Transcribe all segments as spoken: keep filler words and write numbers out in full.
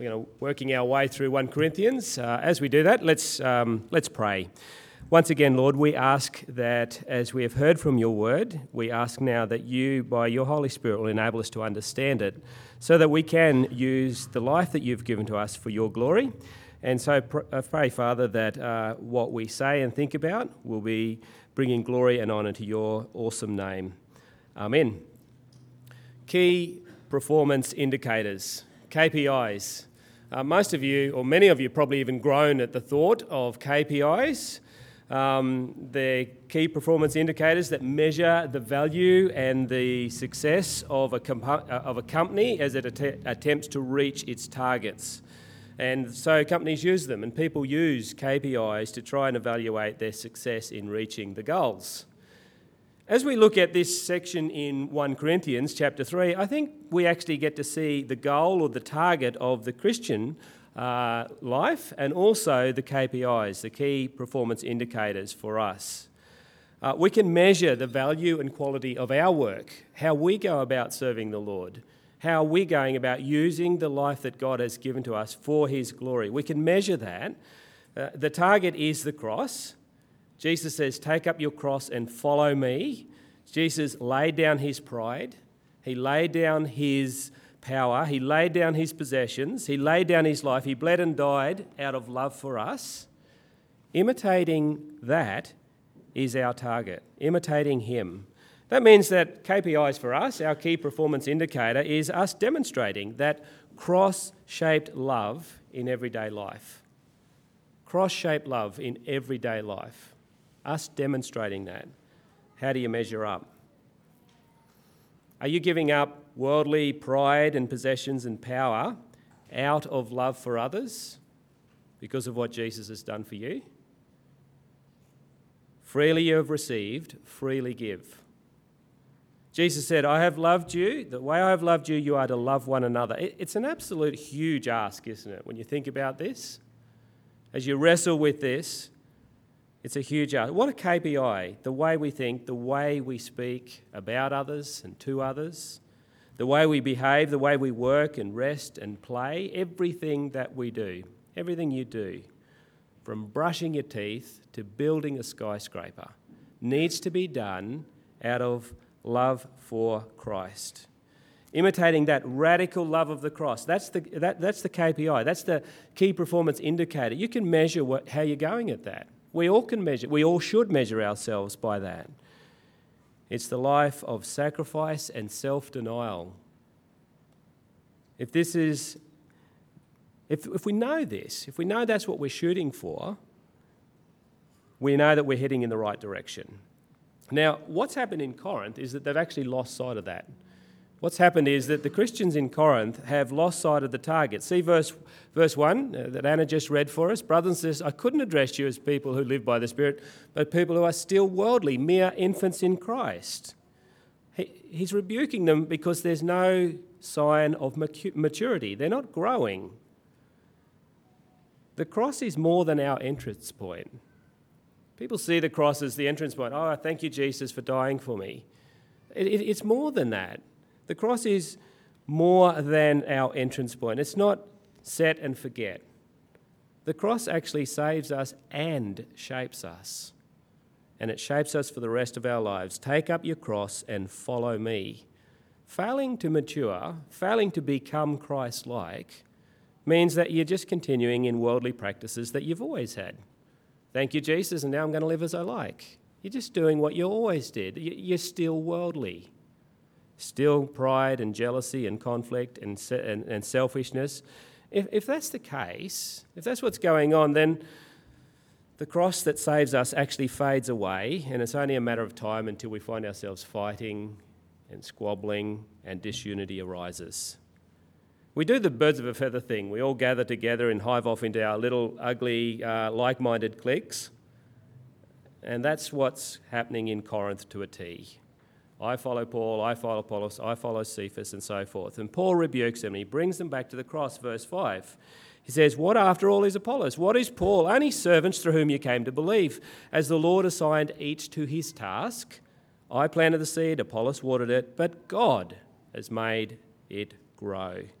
we're you know, working our way through First Corinthians. Uh, as we do that, let's um, let's pray. Once again, Lord, we ask that as we have heard from your word, we ask now that you, by your Holy Spirit, will enable us to understand it so that we can use the life that you've given to us for your glory. And so I pray, Father, that uh, what we say and think about will be bringing glory and honour to your awesome name. Amen. Key performance indicators, K P Is. Uh, most of you, or many of you, probably even groan at the thought of K P Is. Um, they're key performance indicators that measure the value and the success of a, comp- of a company as it att- attempts to reach its targets. And so companies use them, and people use K P Is to try and evaluate their success in reaching the goals. As we look at this section in First Corinthians chapter three, I think we actually get to see the goal or the target of the Christian uh, life and also the K P Is, the key performance indicators for us. Uh, we can measure the value and quality of our work, how we go about serving the Lord, how we're going about using the life that God has given to us for his glory. We can measure that. Uh, the target is the cross. Jesus says, take up your cross and follow me. Jesus laid down his pride. He laid down his power. He laid down his possessions. He laid down his life. He bled and died out of love for us. Imitating that is our target, imitating him. That means that K P Is for us, our key performance indicator, is us demonstrating that cross-shaped love in everyday life. Cross-shaped love in everyday life. Us demonstrating that. How do you measure up? Are you giving up worldly pride and possessions and power out of love for others because of what Jesus has done for you? Freely you have received, freely give. Jesus said, I have loved you. The way I have loved you, you are to love one another. It's an absolute huge ask, isn't it, when you think about this? As you wrestle with this, it's a huge ask. What a K P I, the way we think, the way we speak about others and to others, the way we behave, the way we work and rest and play, everything that we do, everything you do, from brushing your teeth to building a skyscraper, needs to be done out of love for Christ. Imitating that radical love of the cross, that's the, that, that's the K P I, that's the key performance indicator. You can measure what, how you're going at that. We all can measure, we all should measure ourselves by that. It's the life of sacrifice and self-denial. If this is, if, if we know this, if we know that's what we're shooting for, we know that we're heading in the right direction. Now, what's happened in Corinth is that they've actually lost sight of that. What's happened is that the Christians in Corinth have lost sight of the target. See verse verse one uh, that Anna just read for us. Brothers and sisters, I couldn't address you as people who live by the Spirit, but people who are still worldly, mere infants in Christ. He, he's rebuking them because there's no sign of maturity. They're not growing. The cross is more than our entrance point. People see the cross as the entrance point. Oh, thank you, Jesus, for dying for me. It, it, it's more than that. The cross is more than our entrance point. It's not set and forget. The cross actually saves us and shapes us. And it shapes us for the rest of our lives. Take up your cross and follow me. Failing to mature, failing to become Christ-like, means that you're just continuing in worldly practices that you've always had. Thank you, Jesus, and now I'm going to live as I like. You're just doing what you always did. You're still worldly. Still pride and jealousy and conflict and, and, and selfishness. If, if that's the case, if that's what's going on, then the cross that saves us actually fades away, and it's only a matter of time until we find ourselves fighting and squabbling and disunity arises. We do the birds of a feather thing. We all gather together and hive off into our little ugly, uh, like-minded cliques, and that's what's happening in Corinth to a T. I follow Paul, I follow Apollos, I follow Cephas, and so forth. And Paul rebukes them, and he brings them back to the cross, verse five. He says, what after all is Apollos? What is Paul? Only servants through whom you came to believe. As the Lord assigned each to his task, I planted the seed, Apollos watered it, but God has made it grow.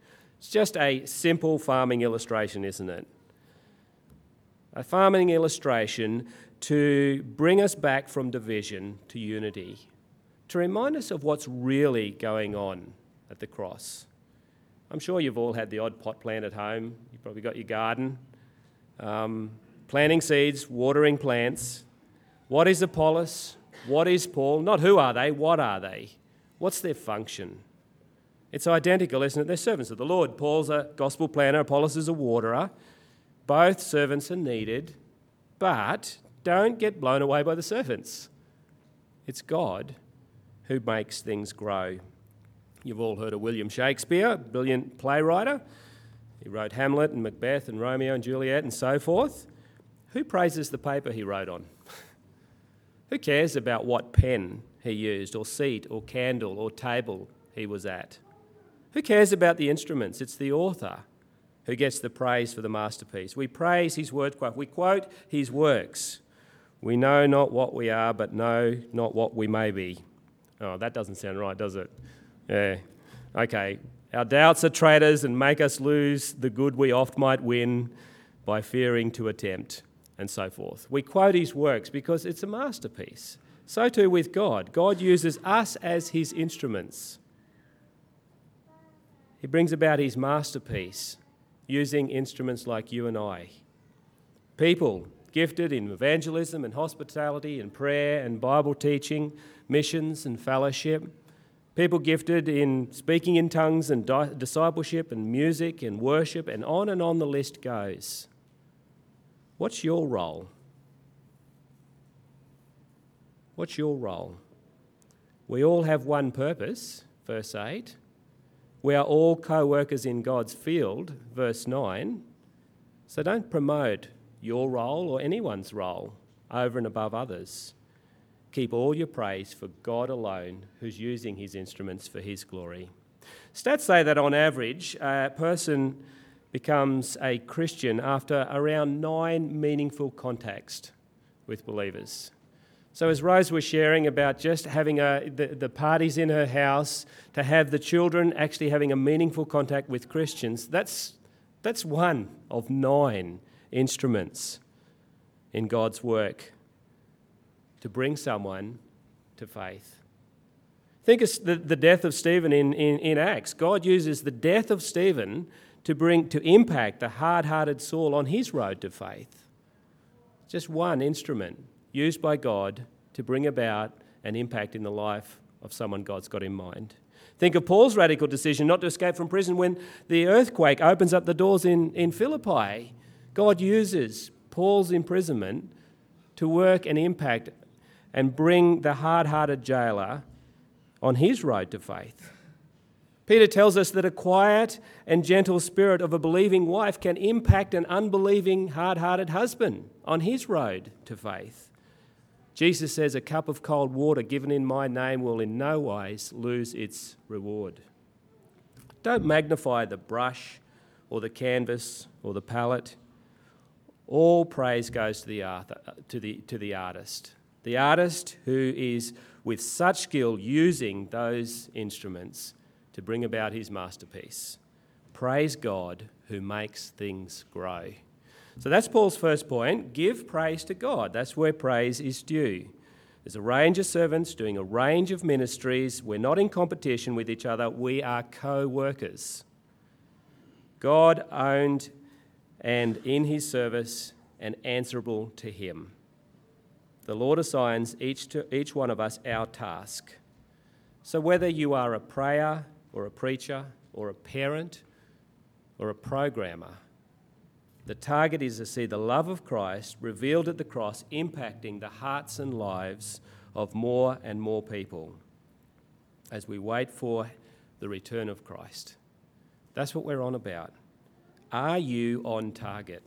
It's just a simple farming illustration, isn't it? A farming illustration to bring us back from division to unity, to remind us of what's really going on at the cross. I'm sure you've all had the odd pot plant at home. You've probably got your garden. Um, planting seeds, watering plants. What is Apollos? What is Paul? Not who are they, what are they? What's their function? It's identical, isn't it? They're servants of the Lord. Paul's a gospel planter, Apollos is a waterer. Both servants are needed, but don't get blown away by the servants. It's God who makes things grow. You've all heard of William Shakespeare, brilliant playwright. He wrote Hamlet and Macbeth and Romeo and Juliet and so forth. Who praises the paper he wrote on? Who cares about what pen he used, or seat, or candle, or table he was at? Who cares about the instruments? It's the author who gets the praise for the masterpiece. We praise his word, we quote his works. We know not what we are, but know not what we may be. Oh, that doesn't sound right, does it? Yeah. Okay. Our doubts are traitors and make us lose the good we oft might win by fearing to attempt, and so forth. We quote his works because it's a masterpiece. So too with God. God uses us as his instruments. He brings about his masterpiece using instruments like you and I. People gifted in evangelism and hospitality and prayer and Bible teaching, missions and fellowship. People gifted in speaking in tongues and di- discipleship and music and worship, and on and on the list goes. What's your role? What's your role? We all have one purpose, verse eight. We are all co-workers in God's field, verse nine. So don't promote your role or anyone's role over and above others. Keep all your praise for God alone, who's using his instruments for his glory. Stats say that on average, a person becomes a Christian after around nine meaningful contacts with believers. So as Rose was sharing about just having a, the, the parties in her house, to have the children actually having a meaningful contact with Christians, that's, that's one of nine instruments in God's work to bring someone to faith. Think of the, the death of Stephen in, in, in Acts. God uses the death of Stephen to bring to impact the hard-hearted Saul on his road to faith. Just one instrument used by God to bring about an impact in the life of someone God's got in mind. Think of Paul's radical decision not to escape from prison when the earthquake opens up the doors in, in Philippi. God uses Paul's imprisonment to work and impact and bring the hard-hearted jailer on his road to faith. Peter tells us that a quiet and gentle spirit of a believing wife can impact an unbelieving, hard-hearted husband on his road to faith. Jesus says a cup of cold water given in my name will in no wise lose its reward. Don't magnify the brush or the canvas or the palette. All praise goes to the, art, to the, to the artist. The artist who is with such skill using those instruments to bring about his masterpiece. Praise God who makes things grow. So that's Paul's first point. Give praise to God. That's where praise is due. There's a range of servants doing a range of ministries. We're not in competition with each other. We are co-workers. God owned and in his service and answerable to him. The Lord assigns each to each one of us our task. So whether you are a prayer or a preacher or a parent or a programmer, the target is to see the love of Christ revealed at the cross impacting the hearts and lives of more and more people as we wait for the return of Christ. That's what we're on about. Are you on target?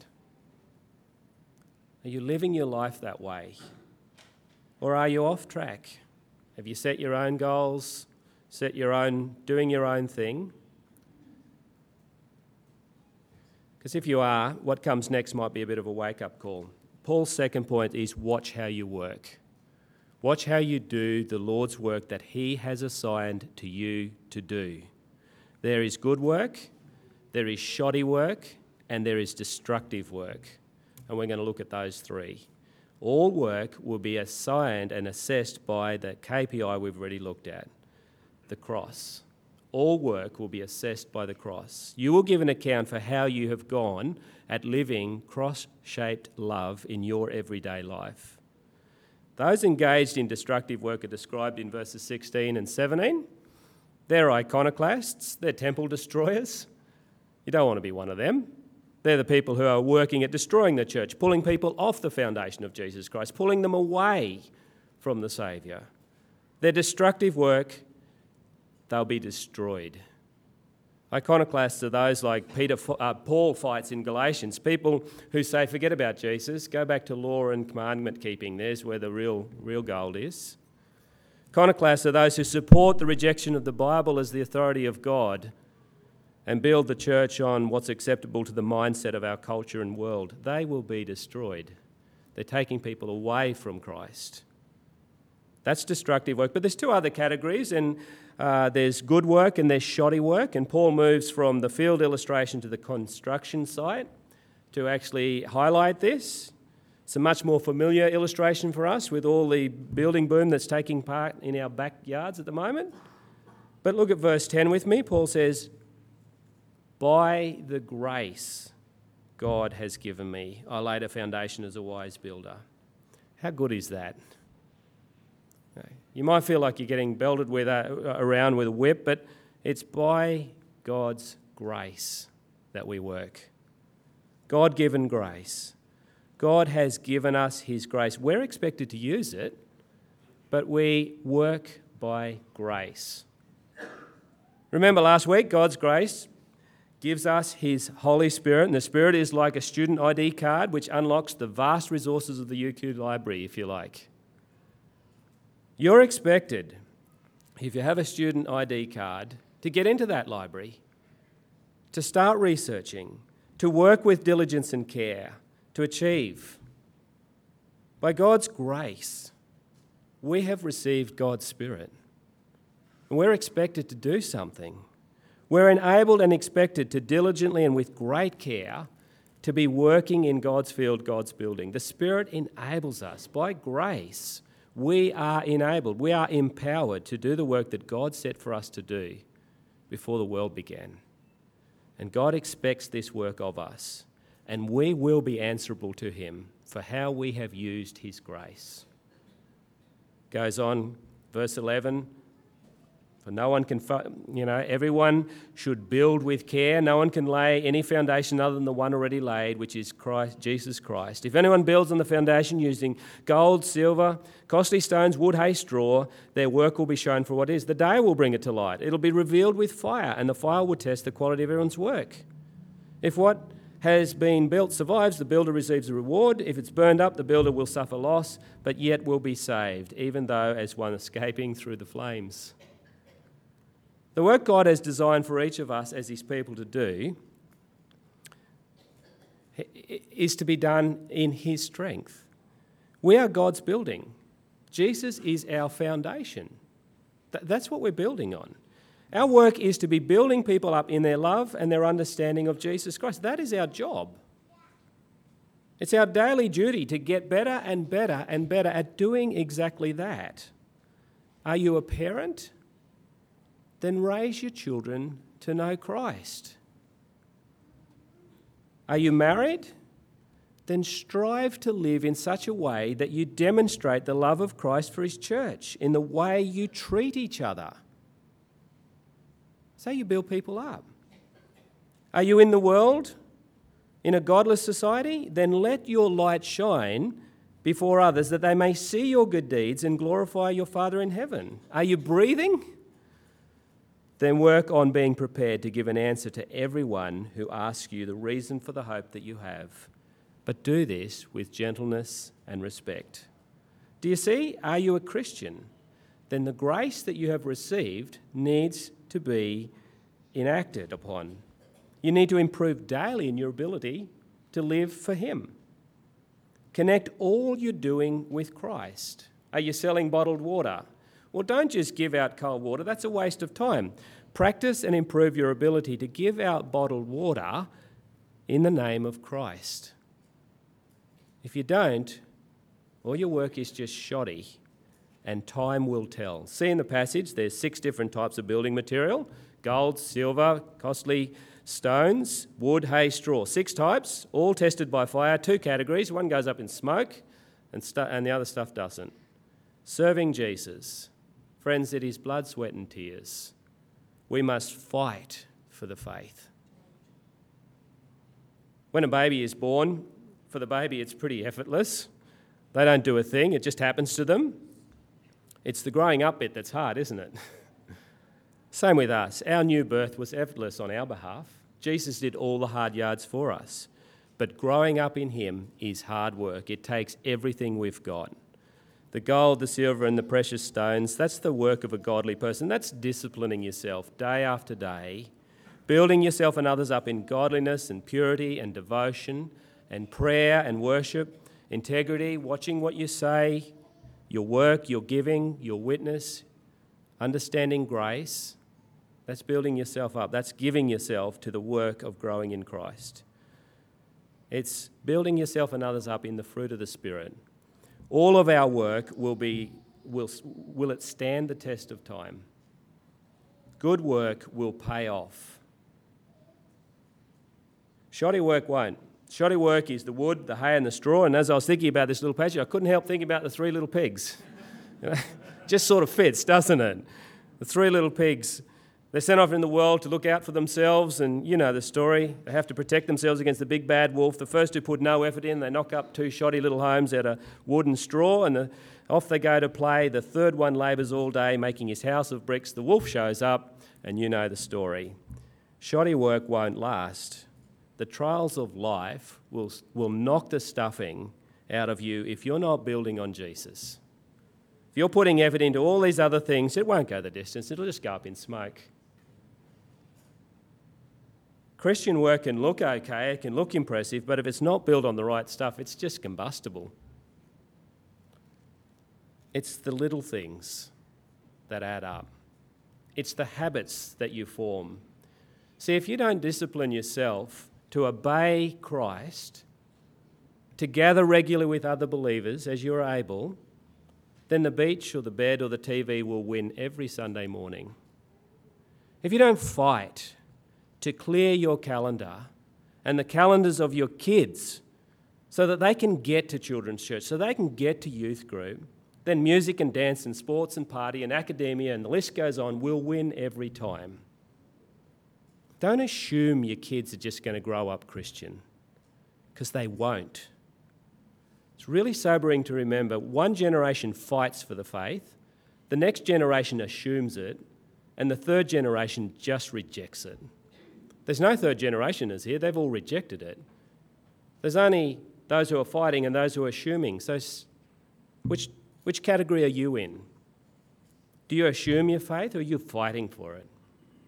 Are you living your life that way? Or are you off track? Have you set your own goals, set your own, doing your own thing? Because if you are, what comes next might be a bit of a wake-up call. Paul's second point is watch how you work. Watch how you do the Lord's work that he has assigned to you to do. There is good work, there is shoddy work, and there is destructive work. And we're going to look at those three. All work will be assigned and assessed by the K P I we've already looked at, the cross. All work will be assessed by the cross. You will give an account for how you have gone at living cross-shaped love in your everyday life. Those engaged in destructive work are described in verses sixteen and seventeen. They're iconoclasts, they're temple destroyers. You don't want to be one of them. They're the people who are working at destroying the church, pulling people off the foundation of Jesus Christ, pulling them away from the Saviour. Their destructive work, they'll be destroyed. Iconoclasts are those like Peter, uh, Paul fights in Galatians, people who say, forget about Jesus, go back to law and commandment keeping. There's where the real, real gold is. Iconoclasts are those who support the rejection of the Bible as the authority of God and build the church on what's acceptable to the mindset of our culture and world. They will be destroyed. They're taking people away from Christ. That's destructive work. But there's two other categories, and uh, there's good work and there's shoddy work. And Paul moves from the field illustration to the construction site to actually highlight this. It's a much more familiar illustration for us with all the building boom that's taking part in our backyards at the moment. But look at verse ten with me. Paul says, by the grace God has given me, I laid a foundation as a wise builder. How good is that? You might feel like you're getting belted with a, around with a whip, but it's by God's grace that we work. God-given grace. God has given us his grace. We're expected to use it, but we work by grace. Remember last week, God's grace gives us his Holy Spirit, and the Spirit is like a student I D card which unlocks the vast resources of the U Q library, if you like. You're expected, if you have a student I D card, to get into that library, to start researching, to work with diligence and care, to achieve. By God's grace, we have received God's Spirit, and we're expected to do something. We're enabled and expected to diligently and with great care to be working in God's field, God's building. The Spirit enables us. By grace, we are enabled, we are empowered to do the work that God set for us to do before the world began. And God expects this work of us, and we will be answerable to him for how we have used his grace. Goes on, verse eleven, for no one can, you know, everyone should build with care. No one can lay any foundation other than the one already laid, which is Christ, Jesus Christ. If anyone builds on the foundation using gold, silver, costly stones, wood, hay, straw, their work will be shown for what it is. The day will bring it to light. It'll be revealed with fire, and the fire will test the quality of everyone's work. If what has been built survives, the builder receives a reward. If it's burned up, the builder will suffer loss, but yet will be saved, even though as one escaping through the flames. The work God has designed for each of us as his people to do is to be done in his strength. We are God's building. Jesus is our foundation. That's what we're building on. Our work is to be building people up in their love and their understanding of Jesus Christ. That is our job. It's our daily duty to get better and better and better at doing exactly that. Are you a parent? Then raise your children to know Christ. Are you married? Then strive to live in such a way that you demonstrate the love of Christ for his church in the way you treat each other. So you build people up. Are you in the world, in a godless society? Then let your light shine before others that they may see your good deeds and glorify your Father in heaven. Are you breathing? Then work on being prepared to give an answer to everyone who asks you the reason for the hope that you have. But do this with gentleness and respect. Do you see? Are you a Christian? Then the grace that you have received needs to be enacted upon. You need to improve daily in your ability to live for him. Connect all you're doing with Christ. Are you selling bottled water? Well, don't just give out cold water. That's a waste of time. practice and improve your ability to give out bottled water in the name of Christ. If you don't, all your work is just shoddy, and time will tell. See in the passage, there's six different types of building material: gold, silver, costly stones, wood, hay, straw. Six types, all tested by fire. Two categories: one goes up in smoke, and, stu- and the other stuff doesn't. Serving Jesus. Friends, it is blood, sweat and tears. We must fight for the faith. When a baby is born, for the baby it's pretty effortless. They don't do a thing, it just happens to them. It's the growing up bit that's hard, isn't it? Same with us. Our new birth was effortless on our behalf. Jesus did all the hard yards for us. But growing up in him is hard work. It takes everything we've got. The gold, the silver and the precious stones, that's the work of a godly person. That's disciplining yourself day after day, building yourself and others up in godliness and purity and devotion and prayer and worship, integrity, watching what you say, your work, your giving, your witness, understanding grace. That's building yourself up. That's giving yourself to the work of growing in Christ. It's building yourself and others up in the fruit of the Spirit. All of our work will be, will, will it stand the test of time? Good work will pay off. Shoddy work won't. Shoddy work is the wood, the hay and the straw, and as I was thinking about this little passage, I couldn't help thinking about the three little pigs. You know, just sort of fits, doesn't it? The three little pigs. They're sent off in the world to look out for themselves, and you know the story. They have to protect themselves against the big bad wolf. The first two put no effort in. They knock up two shoddy little homes out of wood and straw, and the, off they go to play. The third one labours all day, making his house of bricks. The wolf shows up, and you know the story. Shoddy work won't last. The trials of life will, will knock the stuffing out of you if you're not building on Jesus. If you're putting effort into all these other things, it won't go the distance. It'll just go up in smoke. Christian work can look okay, it can look impressive, but if it's not built on the right stuff, it's just combustible. It's the little things that add up. It's the habits that you form. See, if you don't discipline yourself to obey Christ, to gather regularly with other believers as you're able, then the beach or the bed or the T V will win every Sunday morning. If you don't fight to clear your calendar and the calendars of your kids so that they can get to children's church, so they can get to youth group, then music and dance and sports and party and academia and the list goes on will win every time. Don't assume your kids are just going to grow up Christian, because they won't. It's really sobering to remember one generation fights for the faith, the next generation assumes it, and the third generation just rejects it. There's no third generationers here, they've all rejected it. There's only those who are fighting and those who are assuming. So which, which category are you in? Do you assume your faith or are you fighting for it?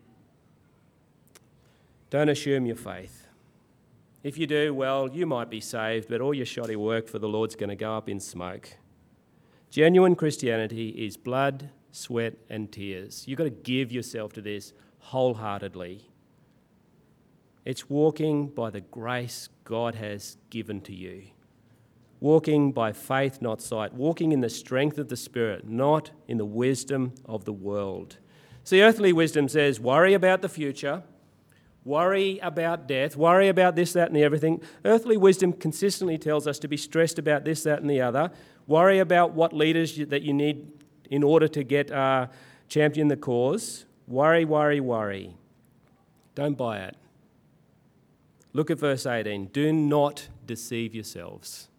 Don't assume your faith. If you do, well, you might be saved, but all your shoddy work for the Lord's going to go up in smoke. Genuine Christianity is blood, sweat and tears. You've got to give yourself to this wholeheartedly. It's walking by the grace God has given to you. Walking by faith, not sight. Walking in the strength of the Spirit, not in the wisdom of the world. See, earthly wisdom says, worry about the future, worry about death, worry about this, that and the everything. Earthly wisdom consistently tells us to be stressed about this, that and the other. Worry about what leaders you, that you need in order to get uh, champion the cause. Worry, worry, worry. Don't buy it. Look at verse eighteen. Do not deceive yourselves.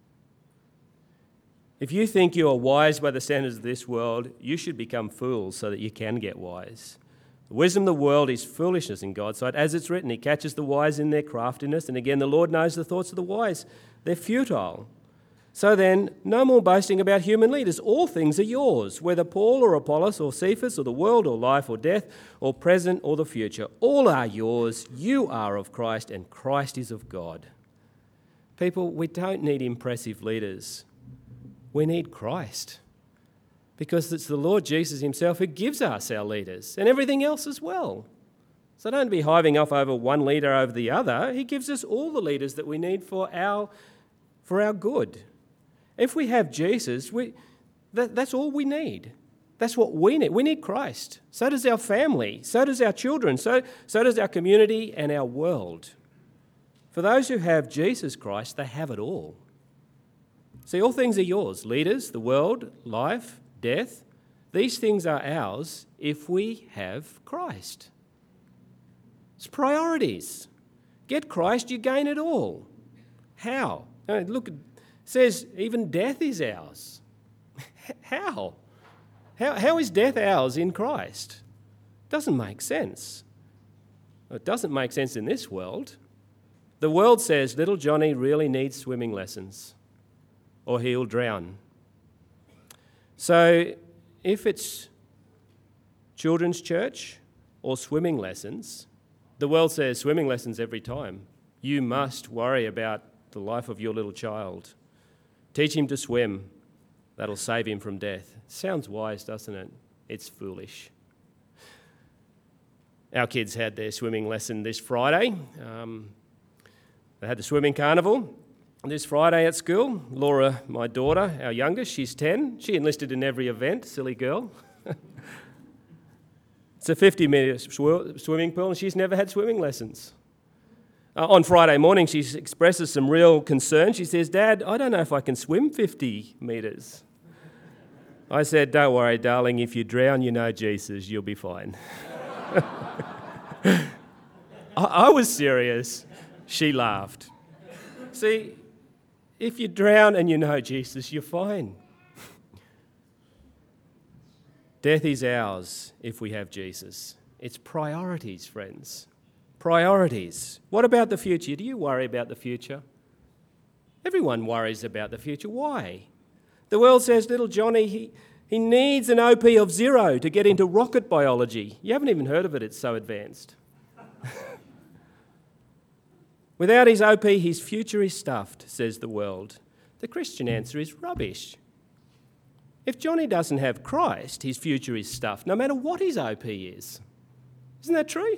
If you think you are wise by the standards of this world, you should become fools so that you can get wise. The wisdom of the world is foolishness in God's sight. As it's written, he catches the wise in their craftiness. And again, the Lord knows the thoughts of the wise. They're futile. So then, no more boasting about human leaders. All things are yours, whether Paul or Apollos or Cephas or the world or life or death or present or the future. All are yours. You are of Christ and Christ is of God. People, we don't need impressive leaders. We need Christ. Because it's the Lord Jesus himself who gives us our leaders and everything else as well. So don't be hiving off over one leader over the other. He gives us all the leaders that we need for our, for our good. If we have Jesus, we, that, that's all we need. That's what we need. We need Christ. So does our family. So does our children. So, so does our community and our world. For those who have Jesus Christ, they have it all. See, all things are yours. Leaders, the world, life, death. These things are ours if we have Christ. It's priorities. Get Christ, you gain it all. How? I mean, look, it says even death is ours. How? How, how is death ours in Christ? Doesn't make sense. It doesn't make sense in this world. The world says little Johnny really needs swimming lessons or he'll drown. So if it's children's church or swimming lessons, the world says swimming lessons every time. You must worry about the life of your little child. Teach him to swim. That'll save him from death. Sounds wise, doesn't it? It's foolish. Our kids had their swimming lesson this Friday. Um, they had the swimming carnival this Friday at school. Laura, my daughter, our youngest, she's ten. She enlisted in every event, silly girl. It's a fifty-metre sw- swimming pool and she's never had swimming lessons. Uh, on Friday morning, she expresses some real concern. She says, Dad, I don't know if I can swim fifty metres. I said, don't worry, darling, if you drown, you know Jesus, you'll be fine. I, I was serious. She laughed. See, if you drown and you know Jesus, you're fine. Death is ours if we have Jesus. It's priorities, friends. Priorities. What about the future? Do you worry about the future? Everyone worries about the future. Why? The world says little Johnny, he, he needs an O P of zero to get into rocket biology. You haven't even heard of it, it's so advanced. Without his O P, his future is stuffed, says the world. The Christian answer is rubbish. If Johnny doesn't have Christ, his future is stuffed, no matter what his O P is. Isn't that true?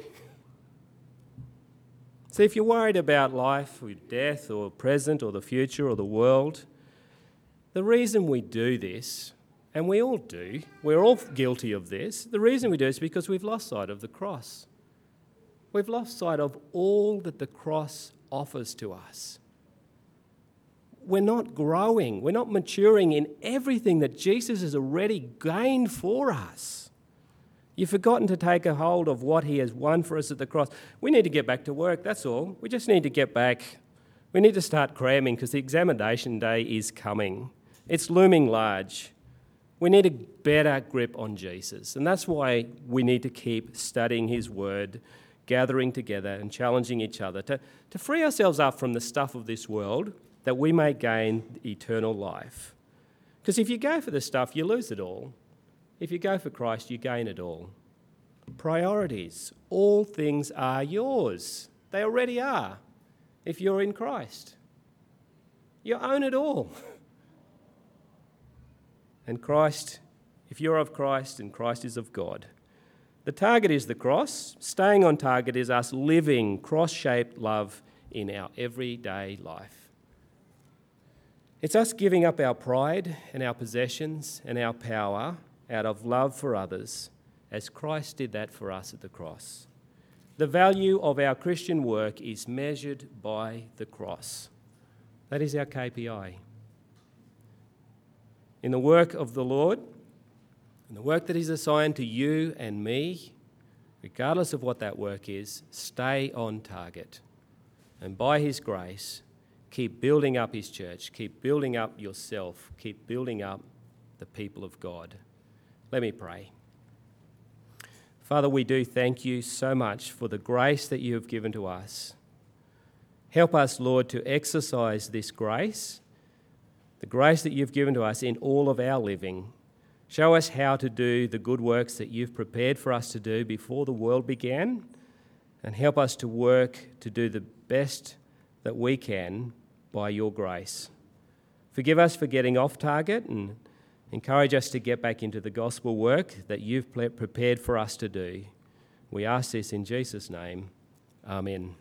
So if you're worried about life or death or present or the future or the world, the reason we do this, and we all do, we're all guilty of this, the reason we do is because we've lost sight of the cross. We've lost sight of all that the cross offers to us. We're not growing, we're not maturing in everything that Jesus has already gained for us. You've forgotten to take a hold of what he has won for us at the cross. We need to get back to work, that's all. We just need to get back. We need to start cramming because the examination day is coming. It's looming large. We need a better grip on Jesus. And that's why we need to keep studying his word, gathering together and challenging each other to, to free ourselves up from the stuff of this world that we may gain eternal life. Because if you go for the stuff, you lose it all. If you go for Christ, you gain it all. Priorities. All things are yours. They already are if you're in Christ. You own it all. And Christ, if you're of Christ and Christ is of God. The target is the cross. Staying on target is us living cross-shaped love in our everyday life. It's us giving up our pride and our possessions and our power out of love for others, as Christ did that for us at the cross. The value of our Christian work is measured by the cross. That is our K P I. In the work of the Lord, in the work that is assigned to you and me, regardless of what that work is, stay on target. And by his grace, keep building up his church, keep building up yourself, keep building up the people of God. Let me pray. Father, we do thank you so much for the grace that you have given to us. Help us, Lord, to exercise this grace, the grace that you've given to us in all of our living. Show us how to do the good works that you've prepared for us to do before the world began, and help us to work to do the best that we can by your grace. Forgive us for getting off target and encourage us to get back into the gospel work that you've prepared for us to do. We ask this in Jesus' name. Amen.